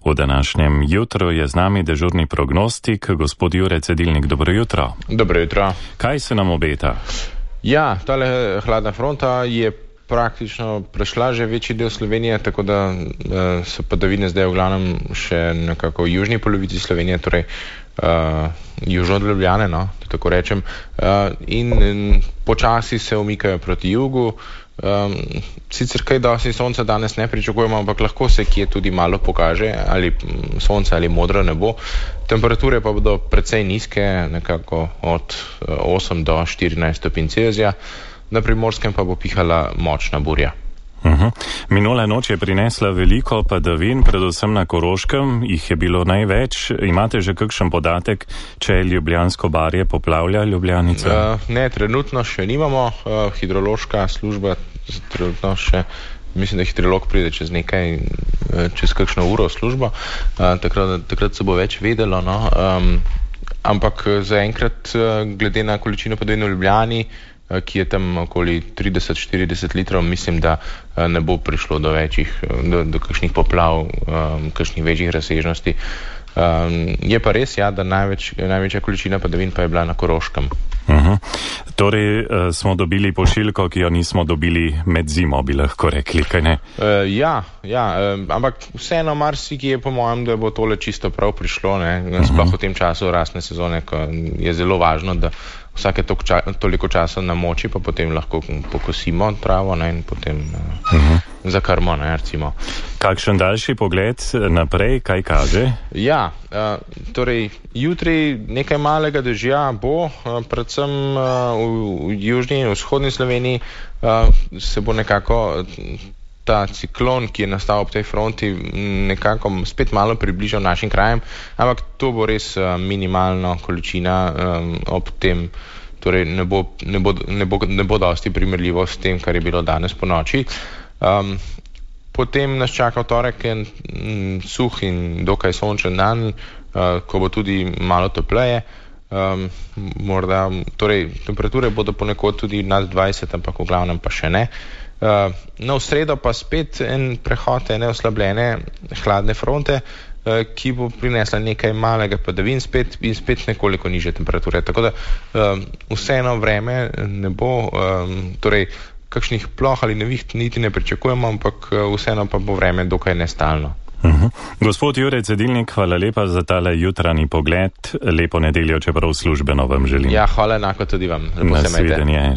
V današnjem jutru je z nami dežurni prognostik, gospod Jure Cedilnik. Dobro jutro. Dobro jutro. Kaj se nam obeta? Ja, tale hladna fronta je praktično prešla že večji del Slovenije, tako da so padavine zdaj v glavnem še nekako v južni polovici Slovenije, torej južno od Ljubljane, no, tako rečem, in počasi se umikajo proti jugu. Sicer kaj dosti sonca danes ne pričakujemo, ampak lahko se kje tudi malo pokaže, ali sonce ali modro nebo. Temperature pa bodo precej nizke, nekako od 8 do 14 stopinj Celzija, na Primorskem pa bo pihala močna burja. Minula noč je prinesla veliko padavin, predvsem na Koroškem, jih je bilo največ. Imate že kakšen podatek, če je Ljubljansko barje poplavlja Ljubljanico? Ne, trenutno še nimamo. Hidrološka služba trenutno še, mislim, da hidrolog pride čez kakšno uro v službo, takrat se bo več vedelo, no. Ampak zaenkrat, glede na količino padavin v Ljubljani, ki je tam okoli 30-40 litrov, mislim, da ne bo prišlo do kakšnih poplav, kakšnih večjih razsežnosti. Je pa res, ja, da največja količina padavin pa je bila na Koroškem. Torej smo dobili pošiljko, ki jo nismo dobili med zimo, bi lahko rekli, kaj ne? Ja, ampak vseeno marsikje je po mojem, da bo tole čisto prav prišlo, ne, sploh v tem času rastne sezone, ko je zelo važno, da vsake toliko časa namoči, pa potem lahko pokosimo travo, ne, in potem zakrmo, ne, recimo. Kakšen daljši pogled naprej, kaj kaže? Ja, torej jutri nekaj malega dežja bo, predvsem v južni in vzhodni Sloveniji se bo nekako ta ciklon, ki je nastal ob tej fronti, nekako spet malo približal našim krajem, ampak to bo res minimalna količina ob tem, torej ne bo dosti primerljivo s tem, kar je bilo danes po noči. Potem nas čaka v torek en suh in dokaj sončen dan, ko bo tudi malo topleje. Morda, torej temperature bodo ponekod tudi nad 20, ampak v glavnem pa še ne. V sredo pa spet en prehod ene oslabljene hladne fronte, ki bo prinesla nekaj malega padavin in spet nekoliko nižje temperature. Tako da vseeno vreme ne bo, torej kakšnih ploh ali neviht niti ne pričakujemo, ampak vseeno pa bo vreme dokaj nestalno. Gospod Jure Cedilnik, hvala lepa za tale jutranji pogled. Lepo nedeljo, čeprav službeno vam želim. Ja, hvala enako tudi vam. Nasvidenje.